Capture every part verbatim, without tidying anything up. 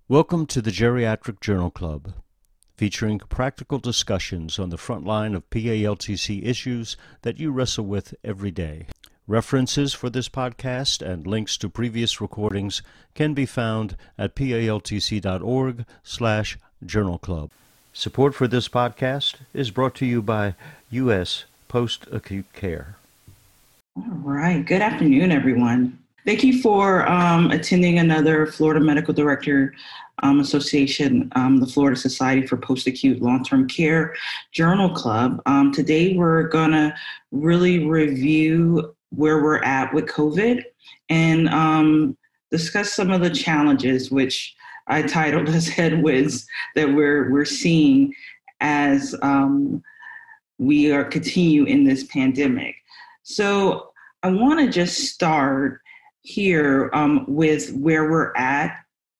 Welcome to the Geriatric Journal Club, featuring practical discussions on the front line of P A L T C issues that you wrestle with every day. References for this podcast and links to previous recordings can be found at paltc.org slash journal club. Support for this podcast is brought to you by U S Post-Acute Care. All right. Good afternoon, everyone. Thank you for um, attending another Florida Medical Director um, Association, um, the Florida Society for Post-Acute Long-Term Care Journal Club. Um, today, we're going to really review where we're at with COVID and um, discuss some of the challenges, which I titled as headwinds that we're we're seeing as um, we are continue in this pandemic. So I want to just start here um, with where we're at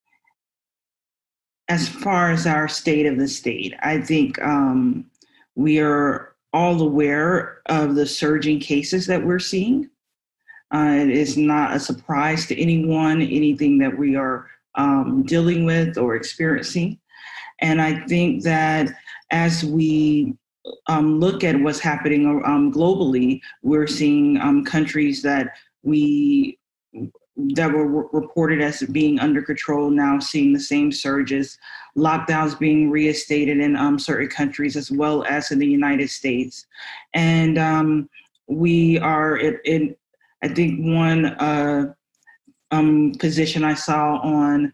as far as our state of the state. I think um, we are all aware of the surging cases that we're seeing. Uh, it is not a surprise to anyone, anything that we are um, dealing with or experiencing. And I think that as we um, look at what's happening um, globally, we're seeing um, countries that we that were reported as being under control now seeing the same surges, lockdowns being reinstated in um, certain countries as well as in the United States. And um, we are in, in, I think one uh, um, position I saw on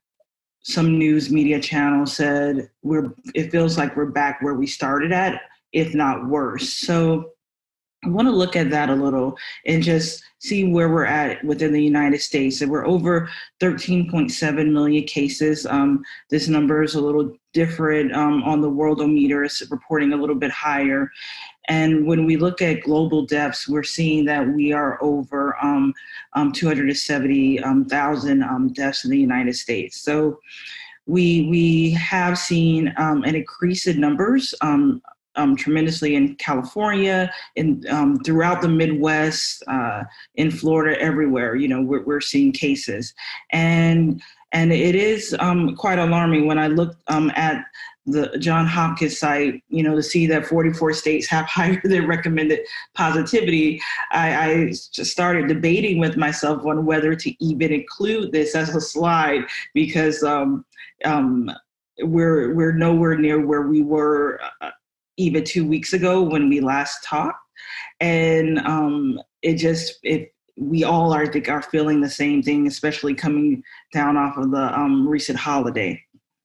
some news media channel said, we're, it feels like we're back where we started at, if not worse. So I want to look at that a little and just see where we're at within the United States. And we're over thirteen point seven million cases. Um, this number is a little different um, on the Worldometer. It's reporting a little bit higher. And when we look at global deaths, we're seeing that we are over um, um, two hundred seventy thousand um, deaths in the United States. So we we have seen um, an increase in numbers. Um, Um, tremendously in California, and um, throughout the Midwest, uh, in Florida, everywhere. You know, we're, we're seeing cases, and and it is um, quite alarming when I look um, at the John Hopkins site. You know, to see that forty-four states have higher than recommended positivity. I, I just started debating with myself on whether to even include this as a slide because um, um, we're we're nowhere near where we were Uh, even two weeks ago when we last talked. And um, it just, it, we all are, I think, are feeling the same thing, especially coming down off of the um, recent holiday.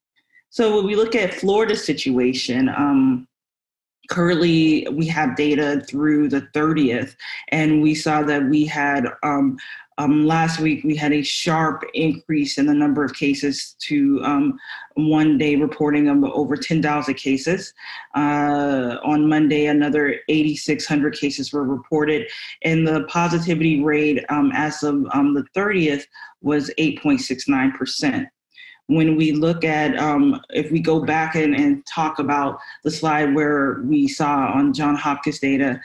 So when we look at Florida's situation, um, currently we have data through the thirtieth, and we saw that we had, um, um, last week we had a sharp increase in the number of cases to um, one day reporting of over ten thousand cases. Uh, on Monday, another eight thousand six hundred cases were reported, and the positivity rate um, as of um, the thirtieth was eight point six nine percent. When we look at, um, if we go back and, and talk about the slide where we saw on John Hopkins data,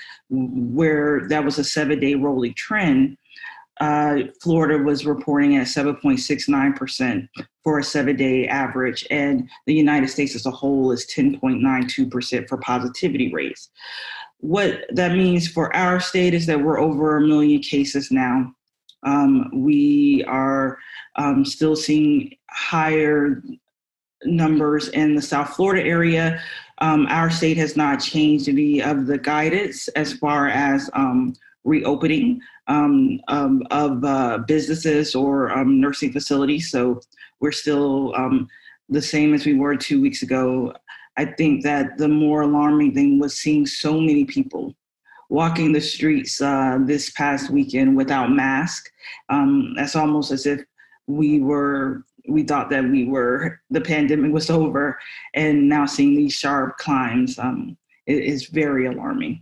where that was a seven-day rolling trend, uh, Florida was reporting at seven point six nine percent for a seven-day average, and the United States as a whole is ten point nine two percent for positivity rates. What that means for our state is that we're over a million cases now. Um, we are um, still seeing higher numbers in the South Florida area. Um, our state has not changed any of the guidance as far as um, reopening um, um, of uh, businesses or um, nursing facilities. So we're still um, the same as we were two weeks ago. I think that the more alarming thing was seeing so many people walking the streets uh, this past weekend without mask. Um, that's almost as if we were, we thought that we were, the pandemic was over, and now seeing these sharp climbs um, it is very alarming.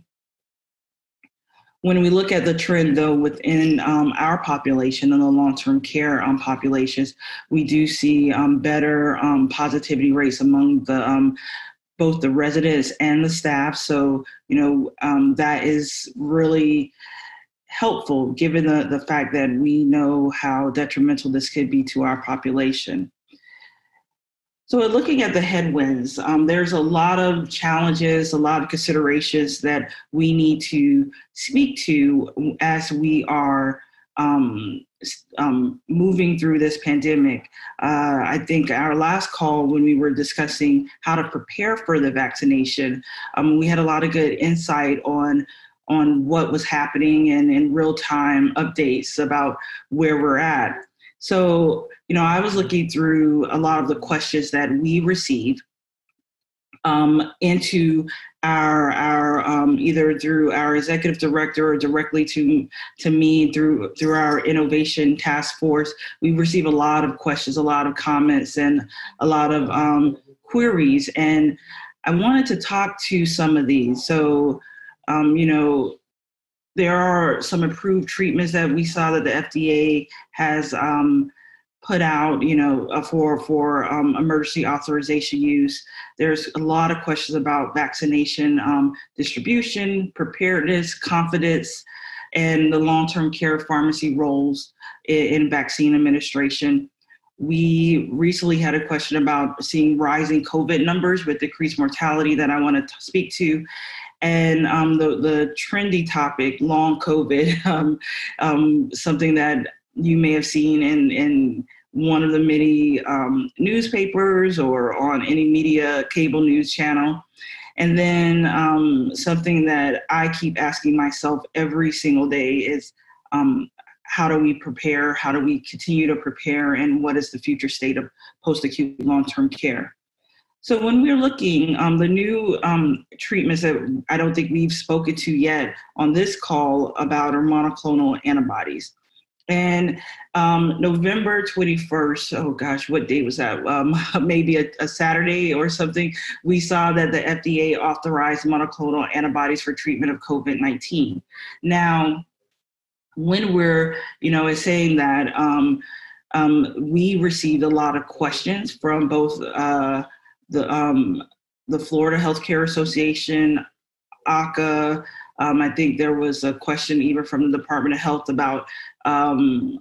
When we look at the trend, though, within um, our population and the long-term care um, populations, we do see um, better um, positivity rates among the um, both the residents and the staff. So, you know, um, that is really helpful given the, the fact that we know how detrimental this could be to our population. So looking at the headwinds, um, there's a lot of challenges, a lot of considerations that we need to speak to as we are um, um, moving through this pandemic. Uh, I think our last call when we were discussing how to prepare for the vaccination, um, we had a lot of good insight on on what was happening and in real time updates about where we're at. So, you know, I was looking through a lot of the questions that we received um, into our our um, either through our executive director or directly to to me through through our innovation task force. We receive a lot of questions, a lot of comments, and a lot of um, queries. And I wanted to talk to some of these. So, um, you know. There are some approved treatments that we saw that the F D A has um, put out, you know, uh, for for um, emergency authorization use. There's a lot of questions about vaccination um, distribution, preparedness, confidence, and the long-term care pharmacy roles in, in vaccine administration. We recently had a question about seeing rising COVID numbers with decreased mortality that I want to speak to. And um, the, the trendy topic, long COVID, um, um, something that you may have seen in, in one of the many um, newspapers or on any media cable news channel. And then um, something that I keep asking myself every single day is, um, how do we prepare? How do we continue to prepare? And what is the future state of post-acute long-term care? So when we're looking, um, the new um, treatments that I don't think we've spoken to yet on this call about are monoclonal antibodies. And um, November twenty-first, oh gosh, what day was that? Um, maybe a, a Saturday or something, we saw that the F D A authorized monoclonal antibodies for treatment of COVID nineteen. Now, when we're, you know, saying that, um, um, we received a lot of questions from both uh, the um, the Florida Healthcare Association, A C A. Um, I think there was a question even from the Department of Health about um,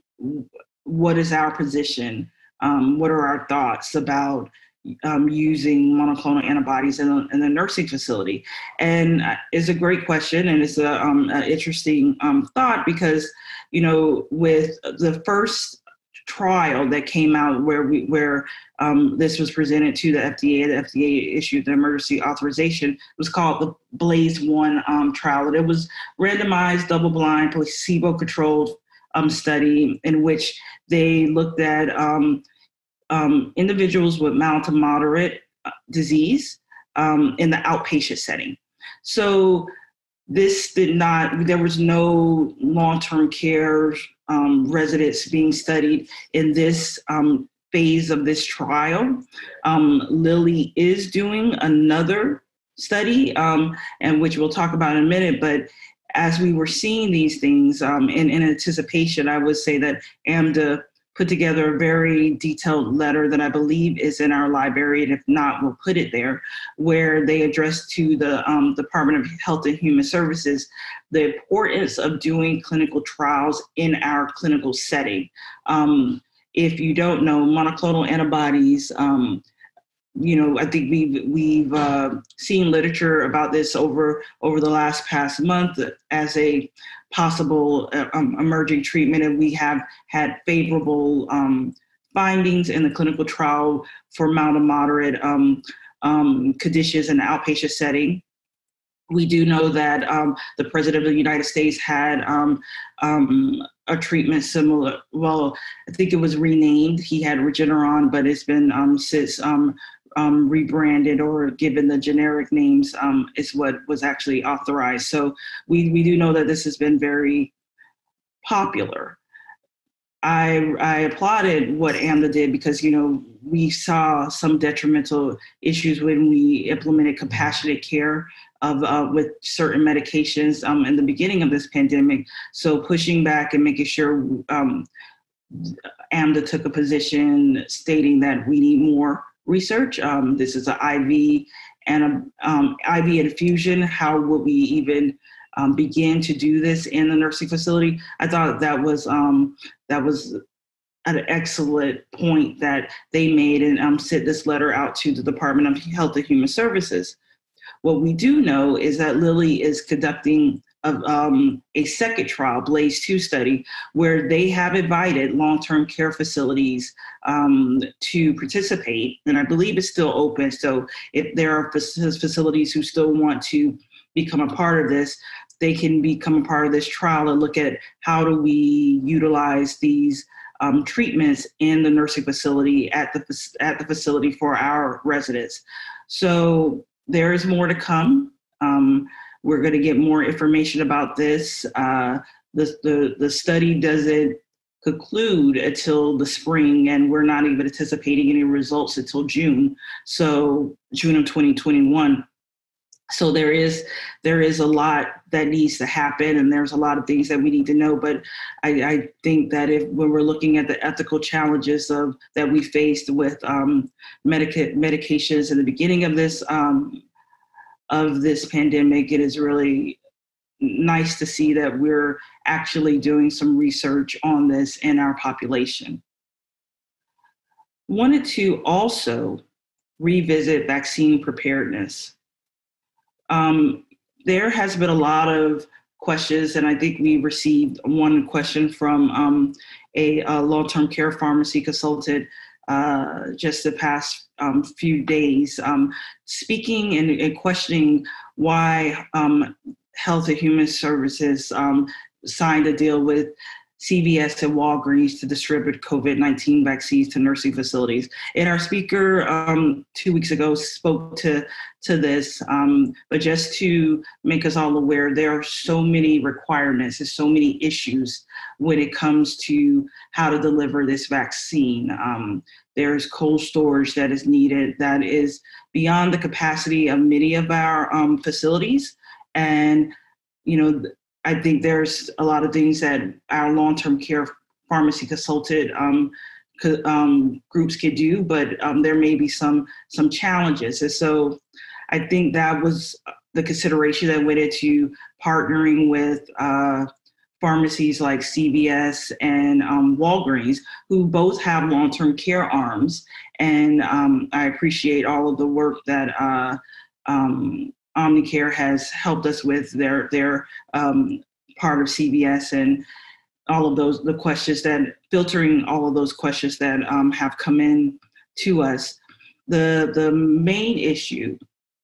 what is our position? Um, what are our thoughts about um, using monoclonal antibodies in the, in the nursing facility? And it's a great question, and it's a, um, an interesting um, thought because, you know, with the first trial that came out where we where um, this was presented to the F D A. The F D A issued the emergency authorization. It was called the Blaze One um, trial, and it was randomized, double-blind, placebo-controlled um, study in which they looked at um, um, individuals with mild to moderate disease um, in the outpatient setting. So this did not. There was no long-term care Um, residents being studied in this um, phase of this trial. Um, Lilly is doing another study, um, and which we'll talk about in a minute, but as we were seeing these things um, in, in anticipation, I would say that AMDA put together a very detailed letter that I believe is in our library, and if not, we'll put it there, where they address to the um, Department of Health and Human Services the importance of doing clinical trials in our clinical setting. Um, if you don't know, monoclonal antibodies, um, you know, I think we've we've uh, seen literature about this over over the last past month as a possible uh, um, emerging treatment, and we have had favorable um, findings in the clinical trial for mild to moderate um, um, conditions in the outpatient setting. We do know that um, the President of the United States had um, um, a treatment similar, well, I think it was renamed. He had Regeneron, but it's been um, since um, um, rebranded or given the generic names um, is what was actually authorized. So we, we do know that this has been very popular. I, I applauded what AMDA did because, you know, we saw some detrimental issues when we implemented compassionate care of uh, with certain medications um, in the beginning of this pandemic. So pushing back and making sure um, AMDA took a position stating that we need more research. Um, this is an I V and a um, I V infusion. How would we even Um, begin to do this in the nursing facility? I thought that was um, that was an excellent point that they made and um, sent this letter out to the Department of Health and Human Services. What we do know is that Lilly is conducting a, um, a second trial, Blaze two study, where they have invited long-term care facilities um, to participate. And I believe it's still open. So if there are facilities who still want to become a part of this, they can become a part of this trial and look at how do we utilize these um, treatments in the nursing facility at the, at the facility for our residents. So there is more to come. Um, we're going to get more information about this. Uh, the, the, the study doesn't conclude until the spring, and we're not even anticipating any results until June. So June of twenty twenty-one. So there is there is a lot that needs to happen, and there's a lot of things that we need to know. But I, I think that if when we're looking at the ethical challenges of that we faced with um, medica- medications in the beginning of this um, of this pandemic, it is really nice to see that we're actually doing some research on this in our population. Wanted to also revisit vaccine preparedness. Um, there has been a lot of questions, and I think we received one question from um, a, a long-term care pharmacy consultant uh, just the past um, few days, um, speaking and, and questioning why um, Health and Human Services um, signed a deal with C V S and Walgreens to distribute COVID nineteen vaccines to nursing facilities. And our speaker um, two weeks ago spoke to, to this, um, but just to make us all aware, there are so many requirements and so many issues when it comes to how to deliver this vaccine. Um, there's cold storage that is needed that is beyond the capacity of many of our um, facilities. And, you know, I think there's a lot of things that our long-term care pharmacy consulted um, co- um, groups could do, but um, there may be some some challenges. And so I think that was the consideration that went into partnering with uh, pharmacies like C V S and um, Walgreens, who both have long-term care arms. And um, I appreciate all of the work that uh, um, Omnicare has helped us with their their um, part of C V S and all of those the questions that filtering all of those questions that um, have come in to us. The the main issue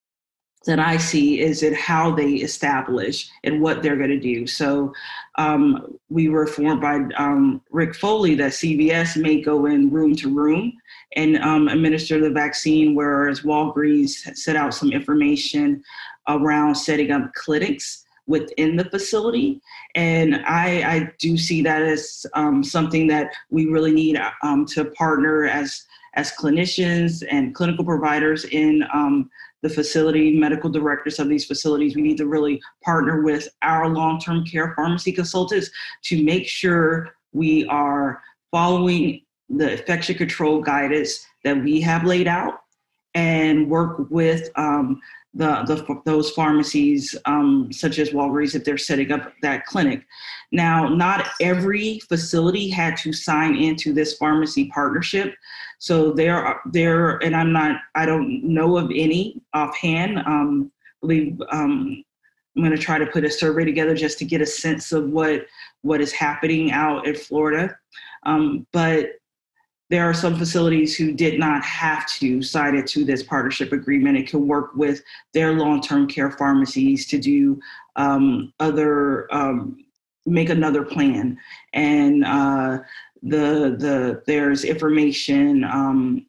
that I see is in how they establish and what they're going to do. So um, we were informed by um, Rick Foley that C V S may go in room to room and um, administer the vaccine, whereas Walgreens set out some information around setting up clinics within the facility. And I, I do see that as um, something that we really need um, to partner as, as clinicians and clinical providers in um, the facility, medical directors of these facilities. We need to really partner with our long-term care pharmacy consultants to make sure we are following the infection control guidance that we have laid out and work with um, the, the those pharmacies, um, such as Walgreens, if they're setting up that clinic. Now, not every facility had to sign into this pharmacy partnership. So there are there, and I'm not, I don't know of any offhand. Um, I believe um, I'm going to try to put a survey together just to get a sense of what what is happening out in Florida. Um, but there are some facilities who did not have to sign into this partnership agreement and can work with their long-term care pharmacies to do um, other, um, make another plan. And uh, the the there's information um,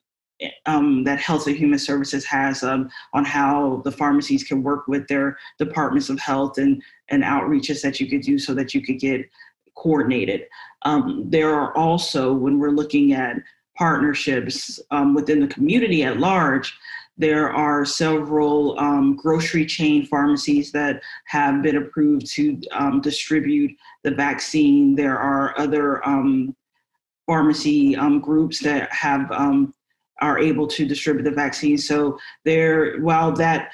um, that Health and Human Services has um, on how the pharmacies can work with their departments of health and, and outreaches that you could do so that you could get coordinated. Um, there are also, when we're looking at partnerships um, within the community at large, there are several um, grocery chain pharmacies that have been approved to um, distribute the vaccine. There are other um, pharmacy um, groups that have um, are able to distribute the vaccine. So there, while that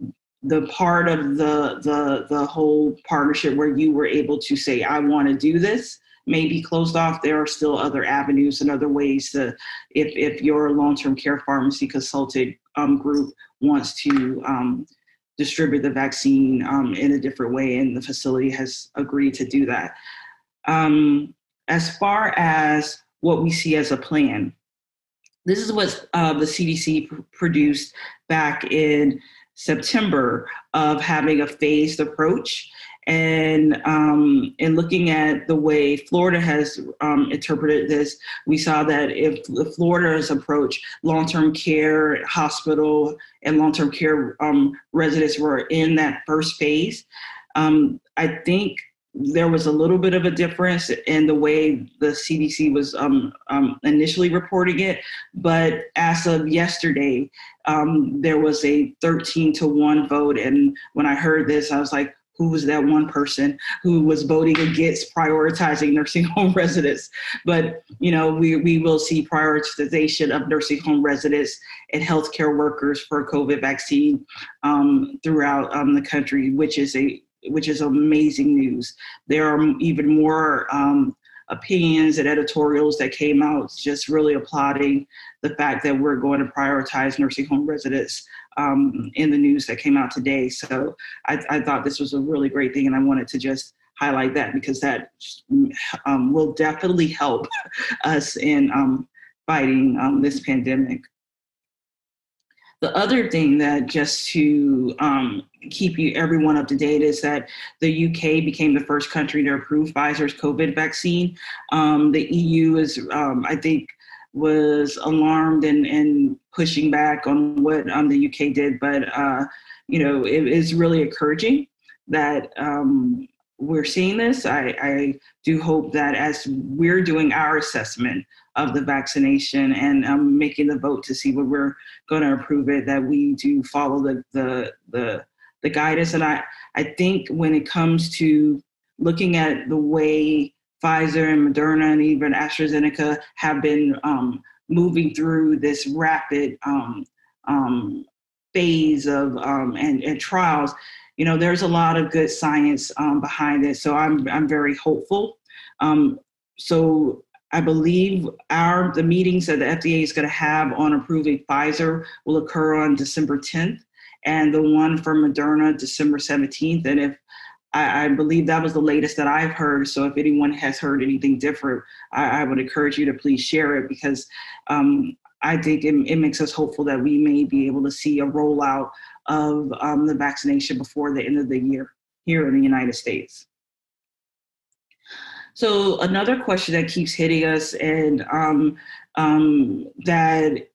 the part of the the the whole partnership where you were able to say, I want to do this, may be closed off, there are still other avenues and other ways to, if, if your long-term care pharmacy consulted um, group wants to um, distribute the vaccine um, in a different way, and the facility has agreed to do that. Um, as far as what we see as a plan, this is what uh, the C D C pr- produced back in September, of having a phased approach. And um, in looking at the way Florida has um, interpreted this, we saw that if the Florida's approach, long-term care, hospital, and long-term care um, residents were in that first phase, um, I think there was a little bit of a difference in the way the C D C was um, um, initially reporting it. But as of yesterday, um, there was a thirteen to one vote. And when I heard this, I was like, who was that one person who was voting against prioritizing nursing home residents? But, you know, we, we will see prioritization of nursing home residents and healthcare workers for COVID vaccine um, throughout um, the country, which is a which is amazing news. There are even more um, opinions and editorials that came out just really applauding the fact that we're going to prioritize nursing home residents um, in the news that came out today. So I, I thought this was a really great thing, and I wanted to just highlight that, because that um, will definitely help us in um, fighting um, this pandemic. The other thing that, just to um, keep you everyone up to date, is that the U K became the first country to approve Pfizer's COVID vaccine. Um, the E U is, um, I think, was alarmed and, and pushing back on what um, the U K did, but uh, you know, it is really encouraging that um, we're seeing this. I, I do hope that as we're doing our assessment of the vaccination and um, making the vote to see what we're going to approve it, that we do follow the, the the the guidance. And I, I think when it comes to looking at the way Pfizer and Moderna and even AstraZeneca have been um, moving through this rapid um, um, phase of um, and, and trials, you know, there's a lot of good science um, behind it. So I'm I'm very hopeful. Um, so I believe our the meetings that the F D A is going to have on approving Pfizer will occur on December tenth, and the one for Moderna December seventeenth. And if I, I believe that was the latest that I've heard. So if anyone has heard anything different, I, I would encourage you to please share it, because um, I think it, it makes us hopeful that we may be able to see a rollout of um, the vaccination before the end of the year here in the United States. So another question that keeps hitting us, and um, um, that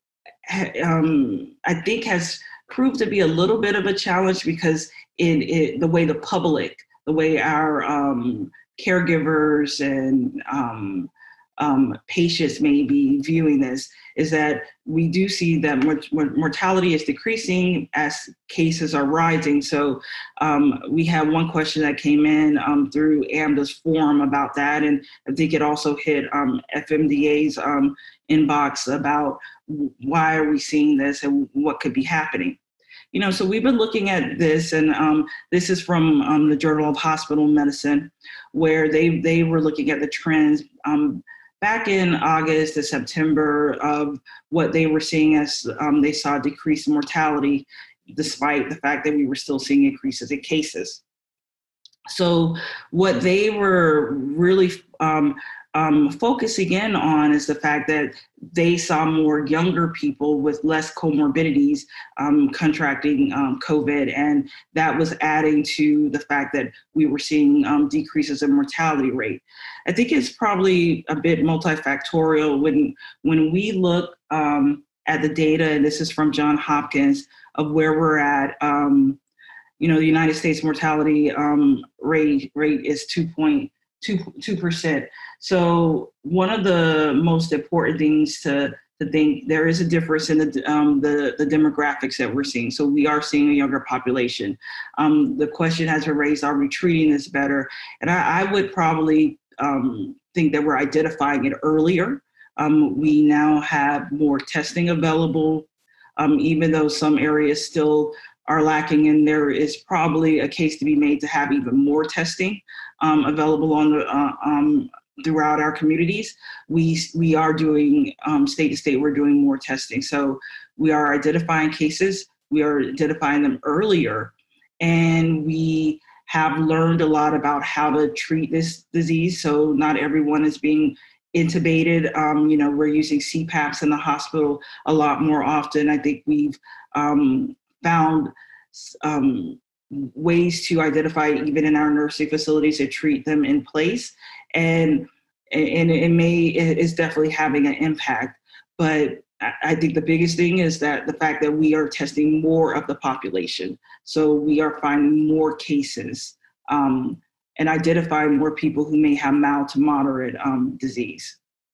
um, I think has proved to be a little bit of a challenge, because in it, the way the public, the way our um, caregivers and um, um, patients may be viewing this, is that we do see that mortality is decreasing as cases are rising. So um, we have one question that came in um, through AMDA's forum about that, and I think it also hit um, F M D A's um, inbox about why are we seeing this and what could be happening. You know, so we've been looking at this, and um, this is from um, the Journal of Hospital Medicine, where they they were looking at the trends um, back in August to September of what they were seeing as um, they saw decreased mortality, despite the fact that we were still seeing increases in cases. So what they were really um, um, focusing in on is the fact that they saw more younger people with less comorbidities um, contracting um, COVID, and that was adding to the fact that we were seeing um, decreases in mortality rate. I think it's probably a bit multifactorial when when we look um, at the data, and this is from Johns Hopkins, of where we're at. Um, you know, the United States mortality um, rate rate is two point two percent. So one of the most important things to, to think, there is a difference in the, um, the, the demographics that we're seeing. So we are seeing a younger population. Um, the question has been raised, are we treating this better? And I, I would probably um, think that we're identifying it earlier. Um, we now have more testing available, um, even though some areas still are lacking, and there is probably a case to be made to have even more testing um, available on the uh, um, throughout our communities, we we are doing um, state to state, we're doing more testing. So we are identifying cases, we are identifying them earlier, and we have learned a lot about how to treat this disease. So not everyone is being intubated. Um, you know, we're using C PAPs in the hospital a lot more often. I think we've um, found um, ways to identify, even in our nursing facilities, to treat them in place. And and it may, it is definitely having an impact. But I think the biggest thing is that the fact that we are testing more of the population. So we are finding more cases um, and identifying more people who may have mild to moderate um, disease.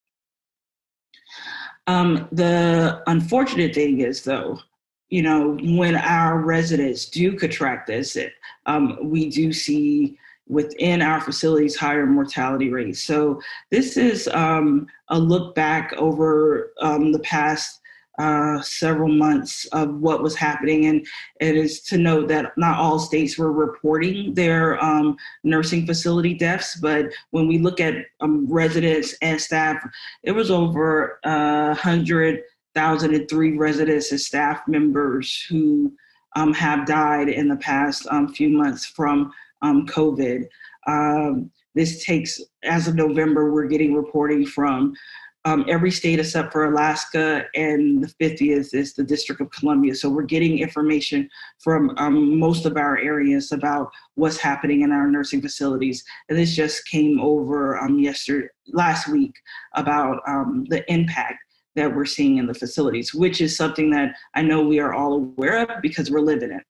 Um, the unfortunate thing is, though, you know, when our residents do contract this, it, um, we do see within our facilities higher mortality rates. So this is um, a look back over um, the past uh, several months of what was happening. And it is to note that not all states were reporting their um, nursing facility deaths, but when we look at um, residents and staff, it was over uh, one hundred thousand three residents and staff members who um, have died in the past um, few months from um, COVID. Um, this takes, as of November, we're getting reporting from um, every state except for Alaska, and the fiftieth is the District of Columbia. So we're getting information from um, most of our areas about what's happening in our nursing facilities. And this just came over um, yesterday, last week, about um, the impact that we're seeing in the facilities, which is something that I know we are all aware of because we're living it.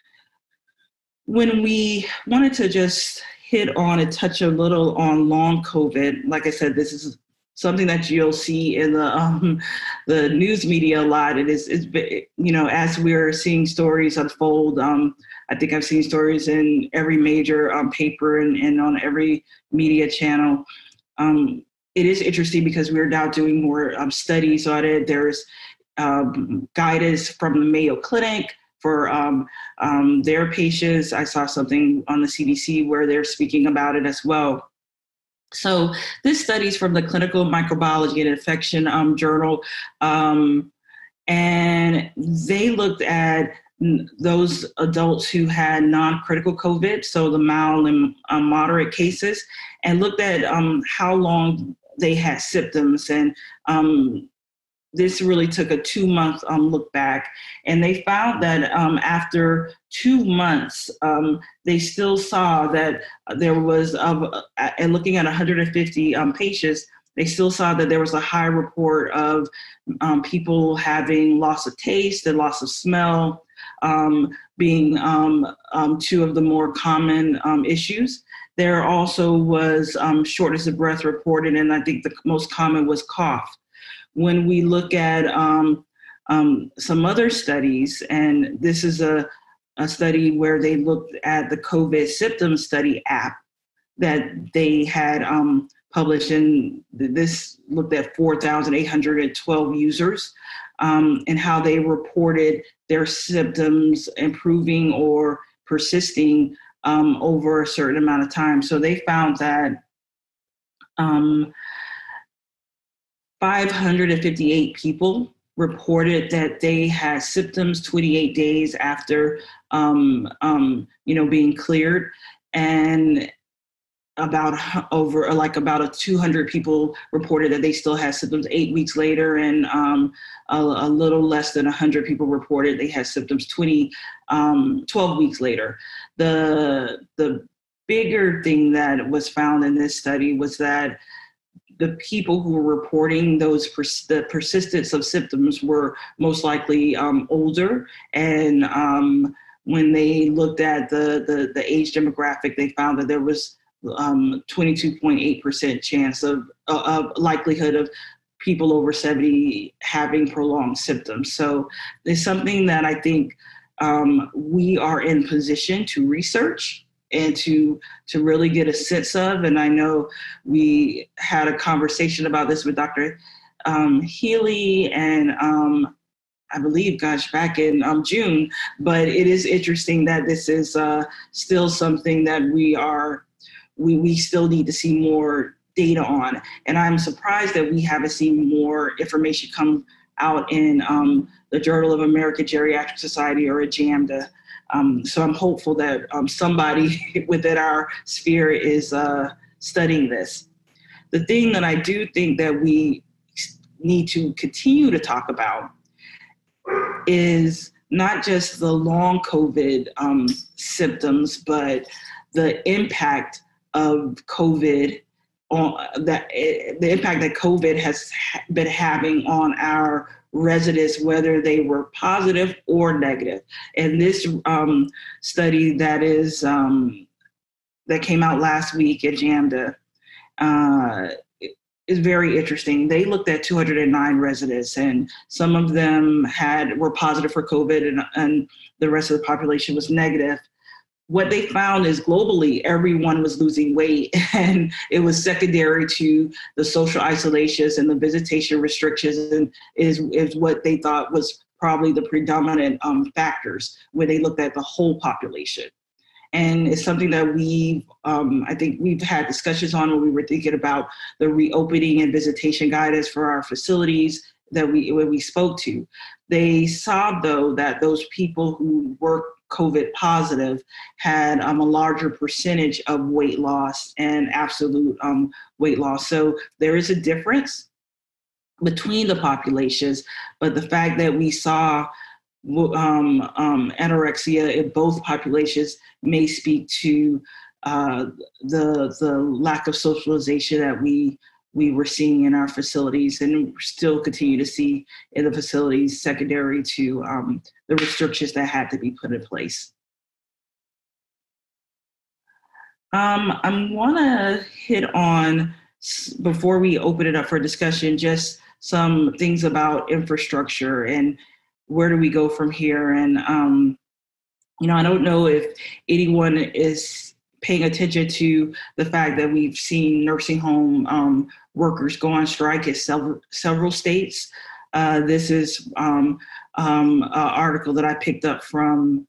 When we wanted to just hit on and touch a little on long COVID, like I said, this is something that you'll see in the um, the news media a lot. It is, it's, you know, as we're seeing stories unfold, um, I think I've seen stories in every major um, paper and, and on every media channel. Um, it is interesting because we're now doing more um, studies on it. There's um, guidance from the Mayo Clinic for um, um, their patients. I saw something on the C D C where they're speaking about it as well. So this study's from the Clinical Microbiology and Infection um, Journal, um, and they looked at those adults who had non-critical COVID, so the mild and um, moderate cases, and looked at um, how long they had symptoms. And um, this really took a two-month um, look back, and they found that um, after two months, um, they still saw that there was, uh, and looking at one hundred fifty um, patients, they still saw that there was a high report of um, people having loss of taste and loss of smell, um, being um, um, two of the more common um, issues. There also was um, shortness of breath reported, and I think the most common was cough. When we look at um, um, some other studies, and this is a, a study where they looked at the COVID symptom study app that they had um, published, and this looked at four thousand eight hundred twelve users um, and how they reported their symptoms improving or persisting um, over a certain amount of time. So they found that um, five hundred fifty-eight people reported that they had symptoms twenty-eight days after, um, um, you know, being cleared, and about over like about a two hundred people reported that they still had symptoms eight weeks later, and um, a, a little less than one hundred people reported they had symptoms twenty, um, twelve weeks later. The the bigger thing that was found in this study was that the people who were reporting those pers- the persistence of symptoms were most likely um, older, and um, when they looked at the, the the age demographic, they found that there was um, twenty-two point eight percent chance of, uh, of likelihood of people over seventy having prolonged symptoms. So it's something that I think um, we are in position to research and to to really get a sense of. And I know we had a conversation about this with Doctor Um, Healy and um, I believe, gosh, back in um, June. But it is interesting that this is uh, still something that we are, we, we still need to see more data on. And I'm surprised that we haven't seen more information come out in um, the Journal of American Geriatric Society or a JAMDA. Um, so I'm hopeful that um, somebody within our sphere is uh, studying this. The thing that I do think that we need to continue to talk about is not just the long COVID um, symptoms, but the impact of COVID on that, the impact that COVID has been having on our residents, whether they were positive or negative. And this um, study that is um, that came out last week at JAMDA uh, is very interesting. They looked at two hundred nine residents, and some of them had were positive for COVID, and, and the rest of the population was negative. What they found is globally, everyone was losing weight, and it was secondary to the social isolations and the visitation restrictions, and is, is what they thought was probably the predominant um, factors when they looked at the whole population. And it's something that we, um, I think we've had discussions on when we were thinking about the reopening and visitation guidance for our facilities that we, when we spoke to. They saw, though, that those people who were COVID positive had um, a larger percentage of weight loss and absolute um, weight loss. So there is a difference between the populations, but the fact that we saw um, um, anorexia in both populations may speak to uh, the the lack of socialization that we we were seeing in our facilities and still continue to see in the facilities secondary to um, the restrictions that had to be put in place. Um, I want to hit on, before we open it up for discussion, just some things about infrastructure and where do we go from here. And, um, you know, I don't know if anyone is paying attention to the fact that we've seen nursing home um, workers go on strike in several, several states. Uh, this is um, um, an article that I picked up from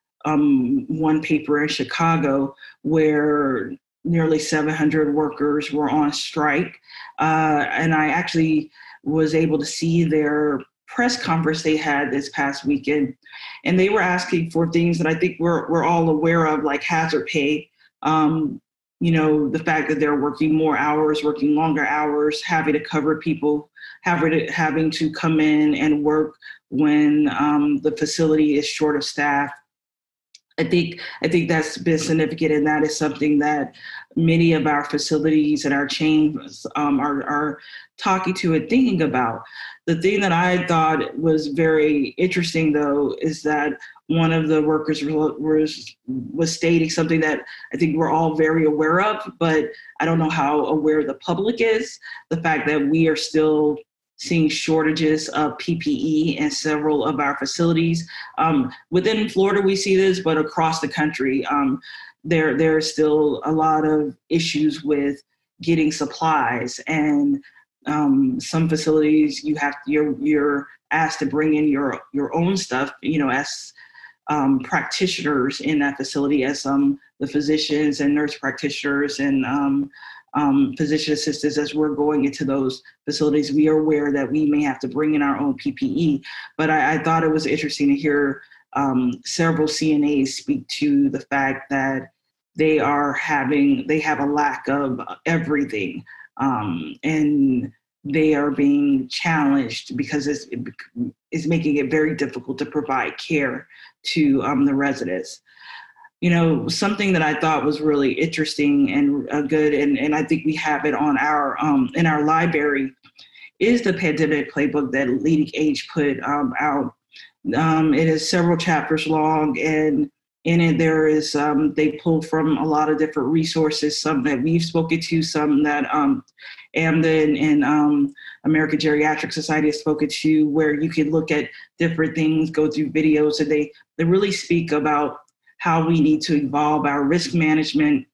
um, one paper in Chicago where nearly seven hundred workers were on strike. Uh, and I actually was able to see their press conference they had this past weekend. And they were asking for things that I think we're, we're all aware of, like hazard pay. Um, you know, the fact that they're working more hours, working longer hours, having to cover people, having to, having to come in and work when um, the facility is short of staff. I think I think that's been significant, and that is something that many of our facilities and our chains um, are, are talking to and thinking about. The thing that I thought was very interesting, though, is that one of the workers was, was stating something that I think we're all very aware of, but I don't know how aware the public is, the fact that we are still seeing shortages of P P E in several of our facilities. Um, within Florida, we see this, but across the country, um, there there are still a lot of issues with getting supplies. And um, some facilities, you have you're you're asked to bring in your your own stuff. You know, as um, practitioners in that facility, as um, the physicians and nurse practitioners and um, Um, physician assistants, as we're going into those facilities, we are aware that we may have to bring in our own P P E. But I, I thought it was interesting to hear um, several C N As speak to the fact that they are having, they have a lack of everything. Um, and they are being challenged because it's, it's making it very difficult to provide care to um, the residents. You know, something that I thought was really interesting and uh, good, and, and I think we have it on our um, in our library, is the pandemic playbook that Leading Age put um, out. Um, it is several chapters long, and in it there is um, they pulled from a lot of different resources, some that we've spoken to, some that um, AMDA and um, American Geriatric Society has spoken to, where you can look at different things, go through videos, and they they really speak about how we need to evolve our risk management,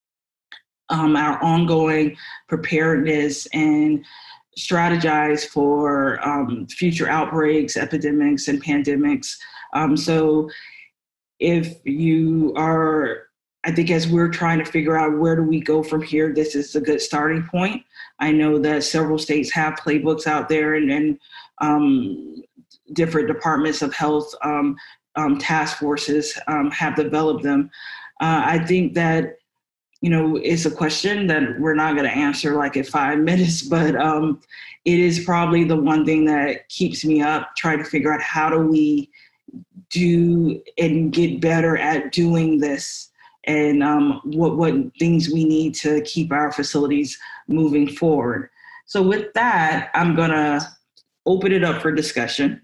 um, our ongoing preparedness, and strategize for um, future outbreaks, epidemics, and pandemics. Um, so if you are I think as we're trying to figure out where do we go from here, this is a good starting point. I know that several states have playbooks out there, and, and um, different departments of health um, um, task forces um, have developed them. Uh, I think that, you know, it's a question that we're not going to answer like in five minutes, but um, it is probably the one thing that keeps me up, trying to figure out how do we do and get better at doing this, and um, what, what things we need to keep our facilities moving forward. So with that, I'm going to open it up for discussion.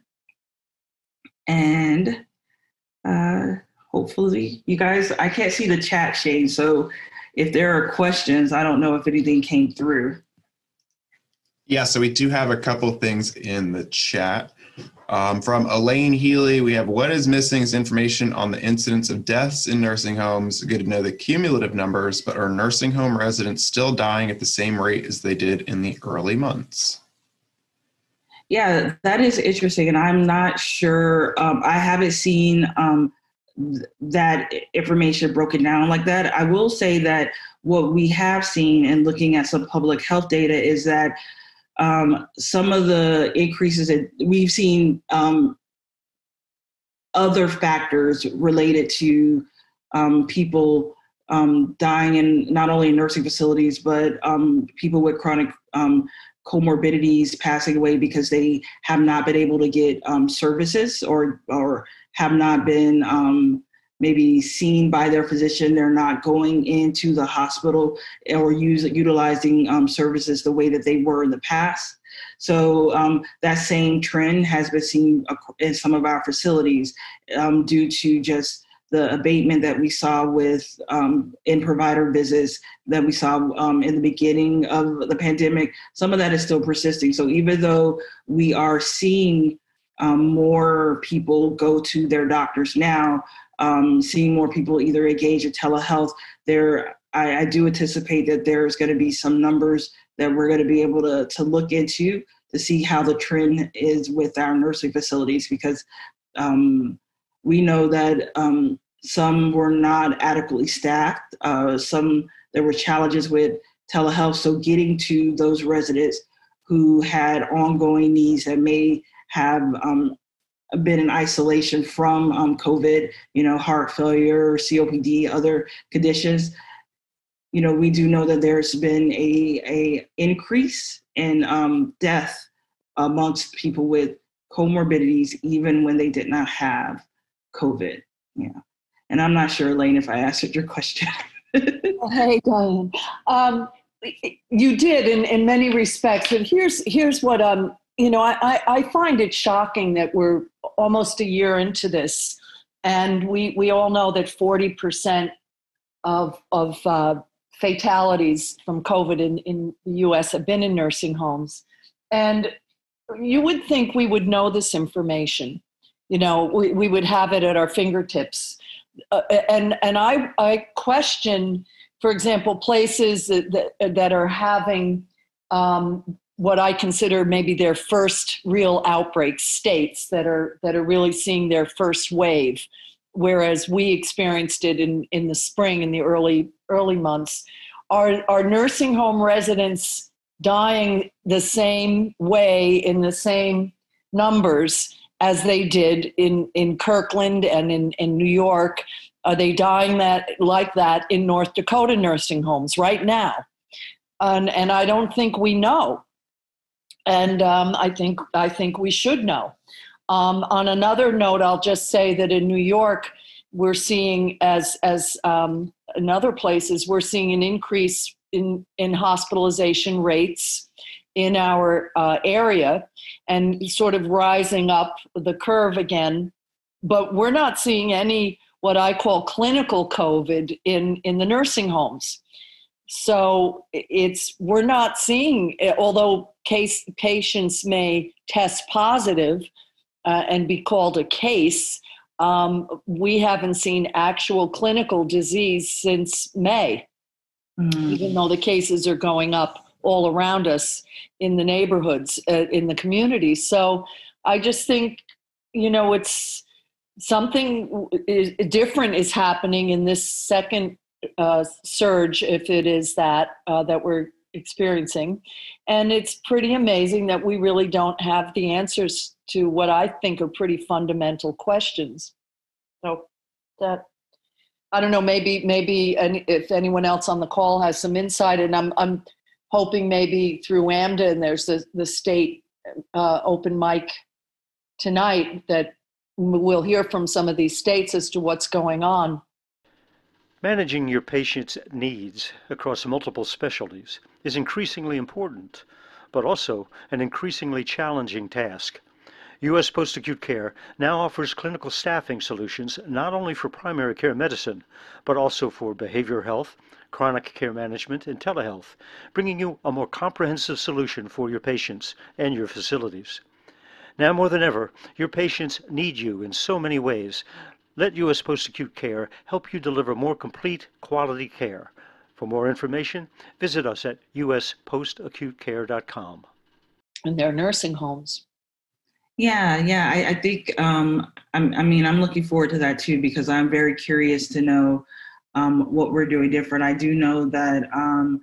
And uh, hopefully you guys, I can't see the chat, Shane, so if there are questions, I don't know if anything came through. Yeah, so we do have a couple things in the chat. Um, from Elaine Healy, we have, what is missing is information on the incidence of deaths in nursing homes. Good to know the cumulative numbers, but are nursing home residents still dying at the same rate as they did in the early months? Yeah, that is interesting. And I'm not sure, um, I haven't seen um, th- that information broken down like that. I will say that what we have seen in looking at some public health data is that um, some of the increases that we've seen, um, other factors related to um, people um, dying in not only in nursing facilities, but um, people with chronic um, comorbidities passing away because they have not been able to get um, services or or have not been um, maybe seen by their physician. They're not going into the hospital or use, utilizing um, services the way that they were in the past. So um, that same trend has been seen in some of our facilities um, due to just the abatement that we saw with um, in provider visits that we saw um, in the beginning of the pandemic. Some of that is still persisting. So even though we are seeing um, more people go to their doctors now, um, seeing more people either engage in telehealth, there, I, I do anticipate that there's going to be some numbers that we're going to be able to, to look into to see how the trend is with our nursing facilities, because um, we know that um, some were not adequately staffed. Uh, some, there were challenges with telehealth. So getting to those residents who had ongoing needs that may have um, been in isolation from um, COVID, you know, heart failure, C O P D, other conditions. You know, we do know that there's been a, a increase in um, death amongst people with comorbidities, even when they did not have COVID. Yeah. And I'm not sure, Elaine, if I answered your question. Hey, Diane. Um, you did in, in many respects. And here's here's what, um, you know, I, I find it shocking that we're almost a year into this. And we, we all know that forty percent of, of uh, fatalities from COVID in, in the U S have been in nursing homes. And you would think we would know this information. You know, we, we would have it at our fingertips. Uh, and and I, I question, for example, places that, that, that are having um, what I consider maybe their first real outbreak, states that are that are really seeing their first wave, whereas we experienced it in, in the spring, in the early early months. Are, are nursing home residents dying the same way in the same numbers as they did in, in Kirkland and in, in New York? Are they dying that like that in North Dakota nursing homes right now? And, and I don't think we know. And um, I think I think we should know. Um, on another note, I'll just say that in New York, we're seeing, as as um, in other places, we're seeing an increase in, in hospitalization rates in our uh, area and sort of rising up the curve again. But we're not seeing any what I call clinical COVID in, in the nursing homes. So it's, we're not seeing, although case patients may test positive uh, and be called a case, um, we haven't seen actual clinical disease since May, mm. even though the cases are going up all around us in the neighborhoods, uh, in the community. So I just think, you know, it's something is, different is happening in this second uh, surge, if it is that, uh, that we're experiencing. And it's pretty amazing that we really don't have the answers to what I think are pretty fundamental questions. So that, I don't know, maybe, maybe any, if anyone else on the call has some insight, and I'm, I'm hoping maybe through AMDA, and there's the, the state uh, open mic tonight, that we'll hear from some of these states as to what's going on. Managing your patient's needs across multiple specialties is increasingly important, but also an increasingly challenging task. U S Post-Acute Care now offers clinical staffing solutions not only for primary care medicine, but also for behavioral health, chronic care management, and telehealth, bringing you a more comprehensive solution for your patients and your facilities. Now more than ever, your patients need you in so many ways. Let U S Post-Acute Care help you deliver more complete, quality care. For more information, visit us at u s post acute care dot com. And their nursing homes. Yeah, yeah, I, I think, um, I'm, I mean, I'm looking forward to that too, because I'm very curious to know um, what we're doing different. I do know that um,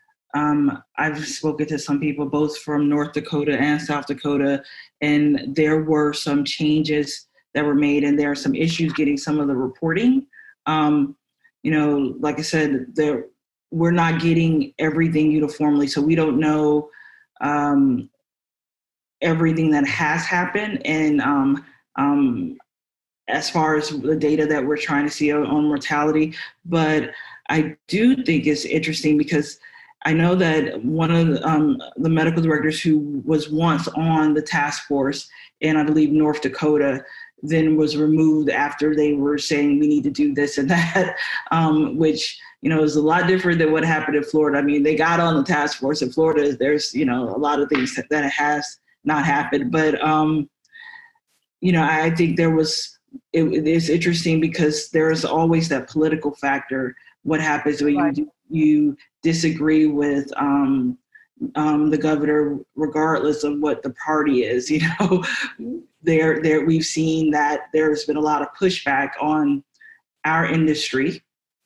um, I've spoken to some people both from North Dakota and South Dakota, and there were some changes that were made, and there are some issues getting some of the reporting. Um, you know, like I said, there, we're not getting everything uniformly, so we don't know um, everything that has happened. And um, um, as far as the data that we're trying to see on, on mortality, but I do think it's interesting because I know that one of the, um, the medical directors who was once on the task force in, I believe, North Dakota, then was removed after they were saying we need to do this and that, um, which, you know, is a lot different than what happened in Florida. I mean, they got on the task force in Florida. There's, you know, a lot of things that, that has not happened. But, um, you know, I think there was, it, it's interesting because there's always that political factor. What happens when right. you, you disagree with um, um, the governor, regardless of what the party is, you know, there, there, we've seen that there's been a lot of pushback on our industry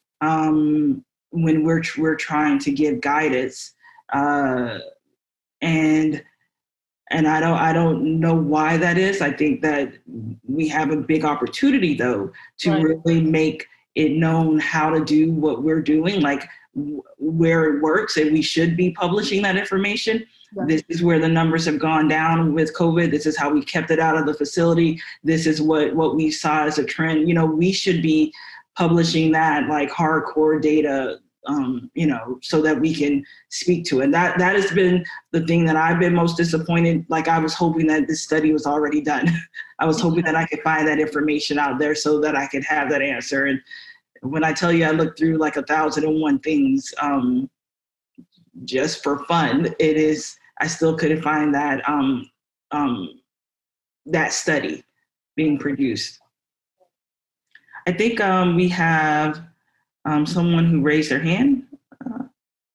um, when we're, we're trying to give guidance. Uh, and, and I don't, I don't know why that is. I think that we have a big opportunity though, to right. really make it known how to do what we're doing, like w- where it works, and we should be publishing that information. Right. This is where the numbers have gone down with COVID. This is how we kept it out of the facility. This is what, what we saw as a trend. You know, we should be publishing that like hardcore data, um, you know, so that we can speak to it. And that, that has been the thing that I've been most disappointed. Like I was hoping that this study was already done. I was hoping that I could find that information out there so that I could have that answer. And when I tell you I looked through like a thousand and one things um, just for fun, it is, I still couldn't find that um, um, that study being produced. I think um, we have um, someone who raised their hand. Uh,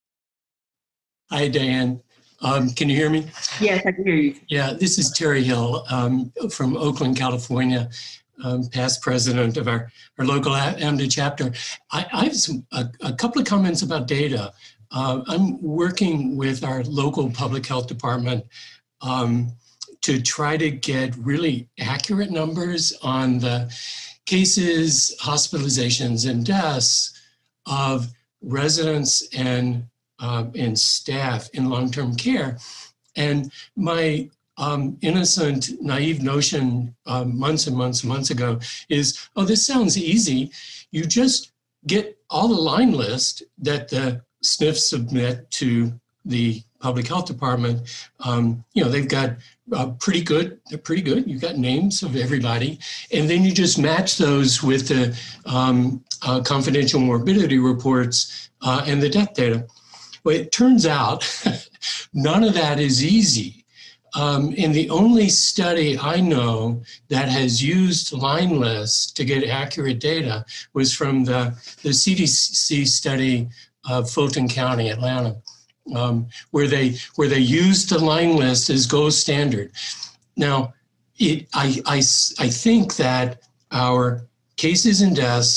Hi, Diane. Um, can you hear me? Yes, I can hear you. Yeah, this is Terry Hill um, from Oakland, California, um, past president of our, our local AMDA chapter. I, I have some, a, a couple of comments about data. Uh, I'm working with our local public health department um, to try to get really accurate numbers on the cases, hospitalizations, and deaths of residents and uh, and staff in long-term care. And my um, innocent, naive notion uh, months and months and months ago is, oh, this sounds easy. You just get all the line list that the S N Fs submit to the public health department. Um, you know, they've got uh, pretty good, they're pretty good. You've got names of everybody. And then you just match those with the um, uh, confidential morbidity reports uh, and the death data. Well, it turns out none of that is easy. Um, and the only study I know that has used line lists to get accurate data was from the, the C D C study of Fulton County, Atlanta, um, where they where they used the line list as gold standard. Now, it I I, I think that our cases and deaths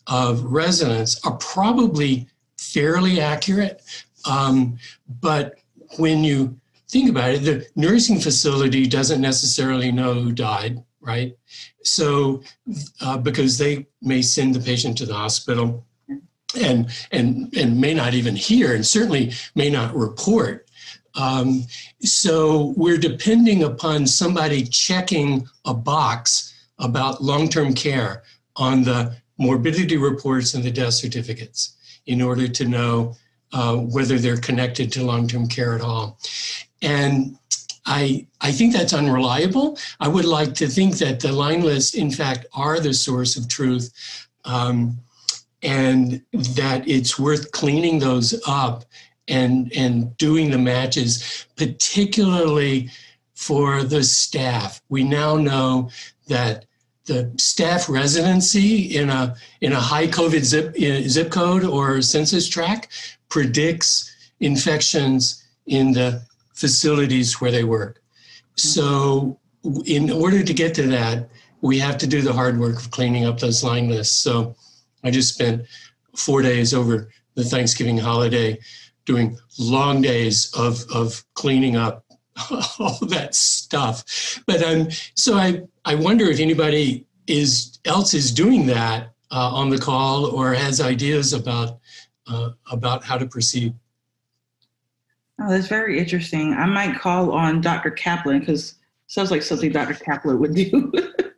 of residents are probably fairly accurate. Um, but when you think about it, the nursing facility doesn't necessarily know who died, right? So, uh, because they may send the patient to the hospital and, and, and may not even hear, and certainly may not report. Um, so we're depending upon somebody checking a box about long-term care on the morbidity reports and the death certificates in order to know uh, whether they're connected to long-term care at all. And I, I think that's unreliable. I would like to think that the line lists, in fact, are the source of truth, um, and that it's worth cleaning those up and, and doing the matches, particularly for the staff. We now know that the staff residency in a in a high COVID zip zip code or census tract predicts infections in the facilities where they work. So in order to get to that, we have to do the hard work of cleaning up those line lists. So I just spent four days over the Thanksgiving holiday doing long days of, of cleaning up all that stuff. But um, so I, I wonder if anybody is else is doing that uh, on the call or has ideas about uh, about how to proceed. Oh, that's very interesting. I might call on Doctor Kaplan because it sounds like something Doctor Kaplan would do.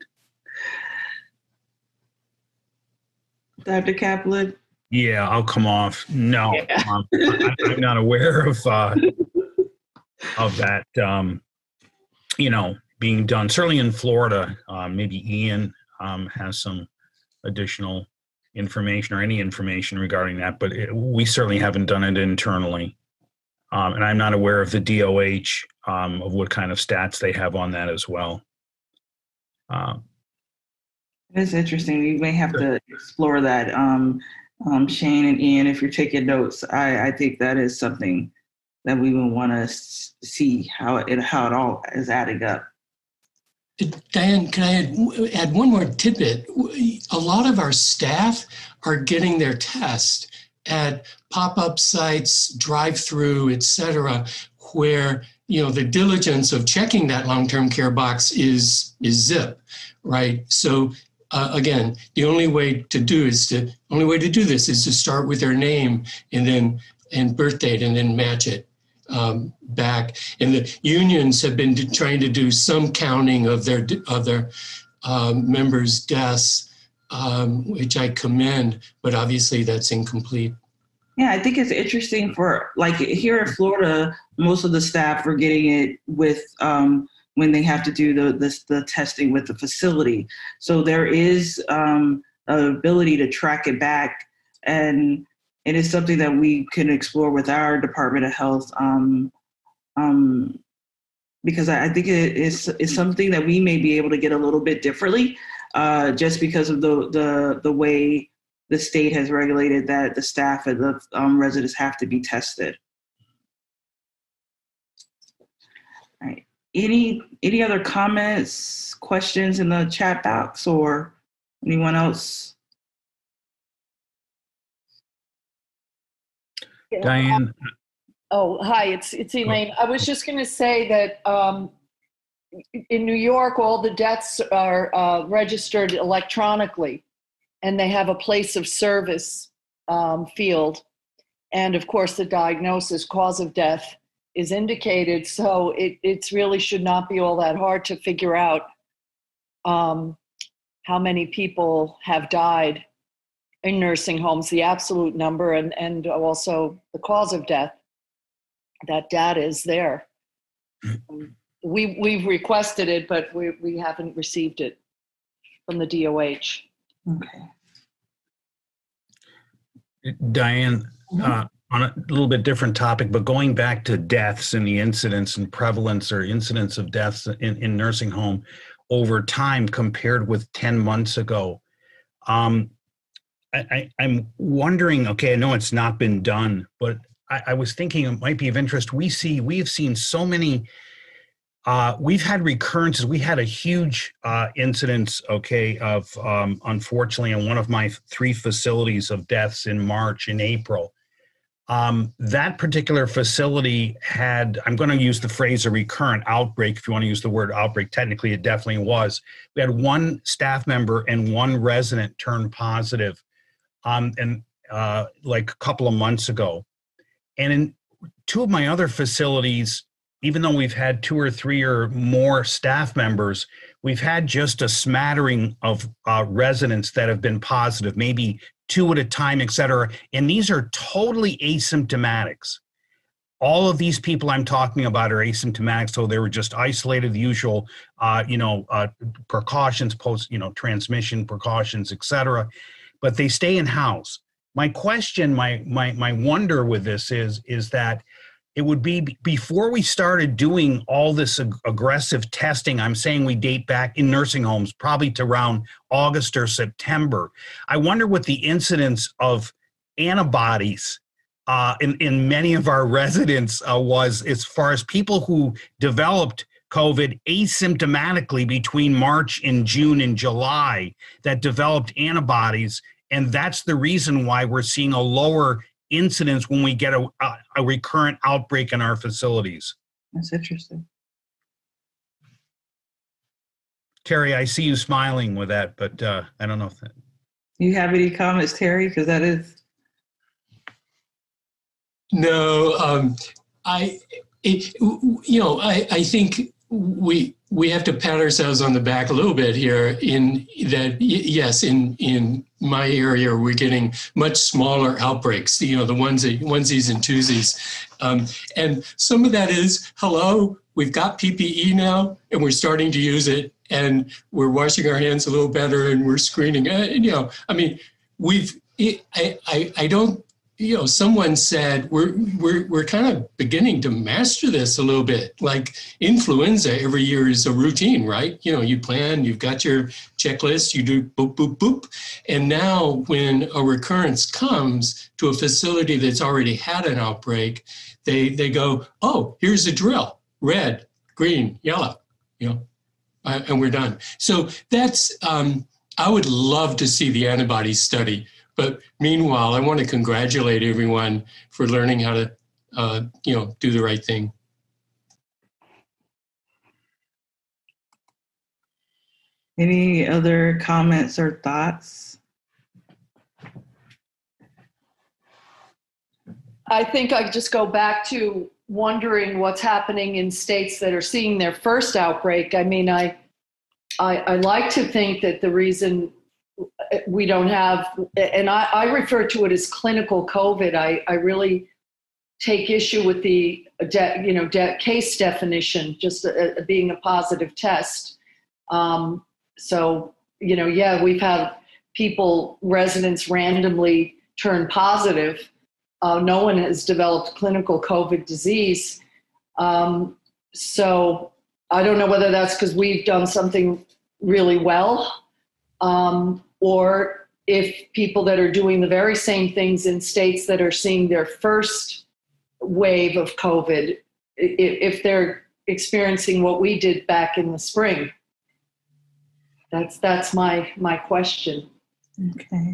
Doctor Kaplan? Yeah, I'll come off. No, Yeah. um, I, I'm not aware of uh, of that, um, you know, being done. Certainly in Florida, uh, maybe Ian um, has some additional information or any information regarding that, but it, we certainly haven't done it internally. Um, and I'm not aware of the D O H, um, of what kind of stats they have on that as well. Uh, It's interesting. We may have to explore that. Um, um, Shane and Ian, if you're taking notes, I, I think that is something that we would want to s- see how it how it all is adding up. Diane, can I add, add one more tidbit? A lot of our staff are getting their test at pop-up sites, drive-through, et cetera, where, you know, the diligence of checking that long-term care box is, is zip, right? So uh, again, the only way to do is to, only way to do this is to start with their name and then, and birth date and then match it um, back. And the unions have been trying to do some counting of their, of their um, members' deaths, um, which I commend, but obviously that's incomplete. Yeah, I think it's interesting for, like, here in Florida, most of the staff are getting it with um, when they have to do the, the the testing with the facility. So there is um, an ability to track it back, and it is something that we can explore with our Department of Health, um, um, because I, I think it is is something that we may be able to get a little bit differently, uh, just because of the the the way the state has regulated that the staff and the um, residents have to be tested. All right. Any any other comments, questions in the chat box, or anyone else? Diane, Oh, hi, it's it's Elaine. I was just going to say that um, in New York, all the deaths are uh, registered electronically, and they have a place of service um, field. And of course, the diagnosis, cause of death is indicated. So it it's really should not be all that hard to figure out um, how many people have died in nursing homes, the absolute number, and, and also the cause of death. That data is there. Um, we, we've requested it, but we, we haven't received it from the D O H. Okay. Diane, uh, on a little bit different topic, but going back to deaths and the incidence and prevalence or incidence of deaths in, in nursing home over time compared with ten months ago. Um, I, I, I'm wondering, okay, I know it's not been done, but I, I was thinking it might be of interest. We see, we've seen so many Uh, we've had recurrences. We had a huge uh, incidence, okay, of um, unfortunately in one of my three facilities of deaths in March and April. Um, that particular facility had, I'm going to use the phrase a recurrent outbreak. If you want to use the word outbreak, technically it definitely was. We had one staff member and one resident turn positive um, and uh, like a couple of months ago. And in two of my other facilities, even though we've had two or three or more staff members, we've had just a smattering of uh, residents that have been positive, maybe two at a time, et cetera. And these are totally asymptomatics. All of these people I'm talking about are asymptomatic, so they were just isolated, the usual, uh, you know, uh, precautions, post, you know, transmission precautions, et cetera. But they stay in house. My question, my my my wonder with this is is that it would be before we started doing all this ag- aggressive testing. I'm saying we date back in nursing homes probably to around August or September. I wonder what the incidence of antibodies uh, in, in many of our residents uh, was as far as people who developed COVID asymptomatically between March and June and July that developed antibodies. And that's the reason why we're seeing a lower incidence when we get a, a, a recurrent outbreak in our facilities. That's interesting. Terry, I see you smiling with that, but uh, I don't know if that. You have any comments, Terry? Because that is. No, um, I, it, you know, I, I think we we have to pat ourselves on the back a little bit here in that, yes, in, in my area, we're getting much smaller outbreaks, you know, the ones that, onesies and twosies. Um, and some of that is, hello, we've got P P E now and we're starting to use it and we're washing our hands a little better and we're screening. Uh, you know, I mean, we've, it, I, I, I don't, you know, someone said we're we're we're kind of beginning to master this a little bit. Like influenza every year is a routine, right? You know, you plan, you've got your checklist, you do boop, boop, boop. And now when a recurrence comes to a facility that's already had an outbreak, they they go, oh, here's a drill, red, green, yellow, you know, uh, and we're done. So that's, um, I would love to see the antibody study. But meanwhile, I want to congratulate everyone for learning how to, uh, you know, do the right thing. Any other comments or thoughts? I think I just go back to wondering what's happening in states that are seeing their first outbreak. I mean, I, I, I like to think that the reason we don't have, and I, I refer to it as clinical COVID. I, I really take issue with the, de, you know, de, case definition, just a, a being a positive test. Um, so, you know, yeah, we've had people, residents randomly turn positive. Uh, no one has developed clinical COVID disease. Um, so I don't know whether that's because we've done something really well, um, or if people that are doing the very same things in states that are seeing their first wave of COVID, if they're experiencing what we did back in the spring. That's that's my my question. Okay.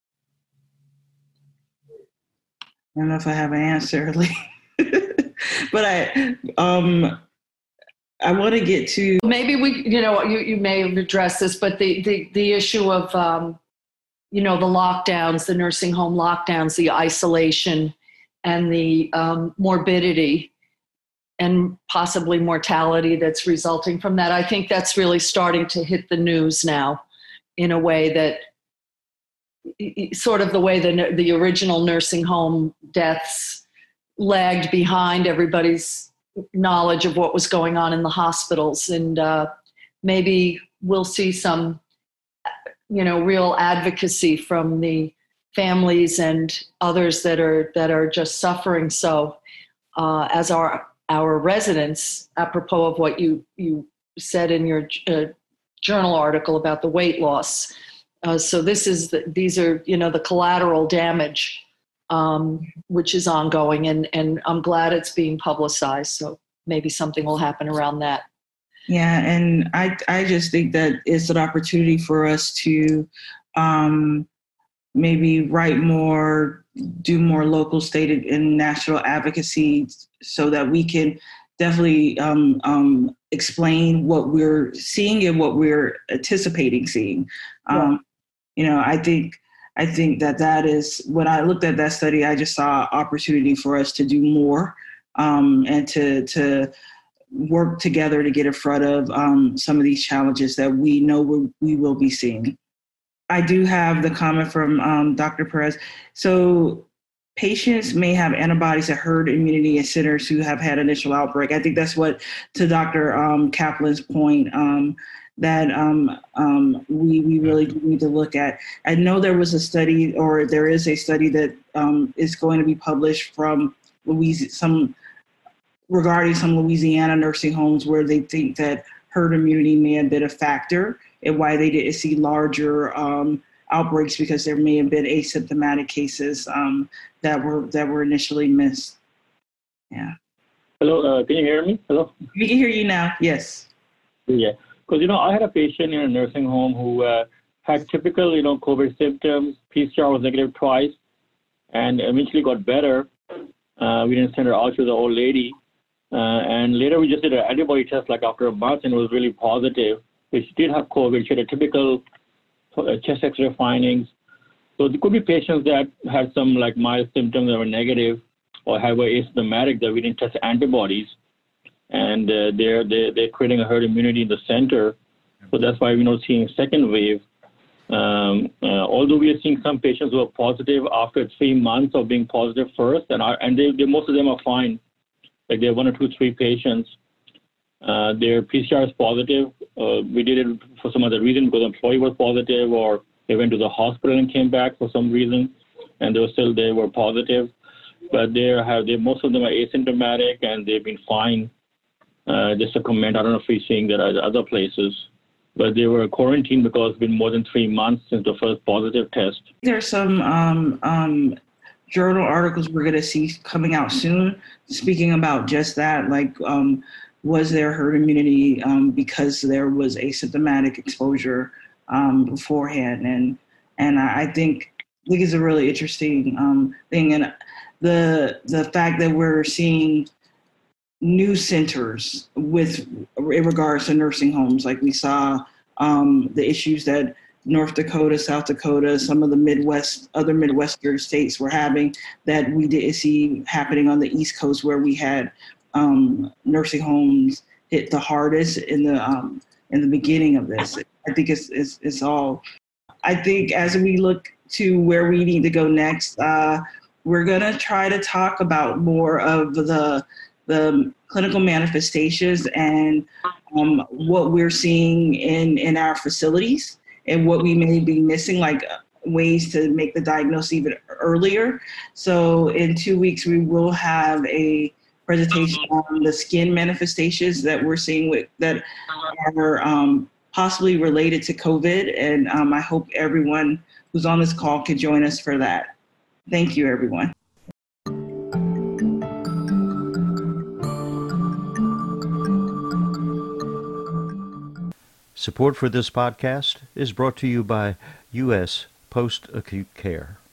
I don't know if I have an answer, but I um I want to get to maybe we you know you, you may have addressed this, but the the the issue of um, you know the lockdowns, the nursing home lockdowns, the isolation, and the um, morbidity and possibly mortality that's resulting from that. I think that's really starting to hit the news now in a way that sort of the way the the original nursing home deaths lagged behind everybody's knowledge of what was going on in the hospitals. And uh, maybe we'll see some, you know, real advocacy from the families and others that are that are just suffering. So uh, as our our residents, apropos of what you, you said in your uh, journal article about the weight loss. Uh, so this is the, these are, you know, the collateral damage, um, which is ongoing, and, and I'm glad it's being publicized. So maybe something will happen around that. Yeah, and I I just think that it's an opportunity for us to um, maybe write more, do more local, state, and national advocacy so that we can definitely um, um, explain what we're seeing and what we're anticipating seeing. Um, you know, I think I think that that is, when I looked at that study, I just saw opportunity for us to do more um, and to to work together to get in front of um, some of these challenges that we know we, we will be seeing. I do have the comment from um, Doctor Perez. So patients may have antibodies at herd immunity in centers who have had initial outbreak. I think that's what, to Doctor Um, Kaplan's point, um, that um, um, we, we really do need to look at. I know there was a study, or there is a study that um, is going to be published from Louisiana, some regarding some Louisiana nursing homes where they think that herd immunity may have been a factor and why they didn't see larger um, outbreaks, because there may have been asymptomatic cases um, that were that were initially missed. Yeah. Hello, uh, can you hear me? Hello. We can hear you now. Yes. Yeah, because you know I had a patient in a nursing home who uh, had typical you know COVID symptoms. P C R was negative twice, and eventually got better. Uh, we didn't send her out to the old lady. Uh, and later we just did an antibody test like after a month, and it was really positive. She did have COVID. She had a typical uh, chest X-ray findings. So there could be patients that had some like mild symptoms that were negative or have were asymptomatic that we didn't test antibodies. And uh, they're, they're, they're creating a herd immunity in the center. So that's why we're not seeing a second wave. Um, uh, although we are seeing some patients who are positive after three months of being positive first, and, are, and they, they, most of them are fine. Like there are one or two, three patients. Uh, their P C R is positive. Uh, we did it for some other reason because the employee was positive, or they went to the hospital and came back for some reason, and they were still they were positive. But they have they most of them are asymptomatic and they've been fine. Uh, just a comment. I don't know if we're seeing that at other places, but they were quarantined because it's been more than three months since the first positive test. There's some um, um, journal articles we're going to see coming out soon, speaking about just that, like um, was there herd immunity um, because there was asymptomatic exposure um, beforehand, and and I think I think it's a really interesting um, thing, and the the fact that we're seeing new centers with in regards to nursing homes, like we saw um, the issues that North Dakota, South Dakota, some of the Midwest, other Midwestern states were having, that we didn't see happening on the East Coast, where we had um, nursing homes hit the hardest in the um, in the beginning of this. I think it's, it's it's all. I think as we look to where we need to go next, uh, we're gonna try to talk about more of the the clinical manifestations and um, what we're seeing in in our facilities, and what we may be missing, like ways to make the diagnosis even earlier. So in two weeks, we will have a presentation on the skin manifestations that we're seeing with, that are um, possibly related to COVID. And um, I hope everyone who's on this call can join us for that. Thank you, everyone. Support for this podcast is brought to you by U S Post Acute Care.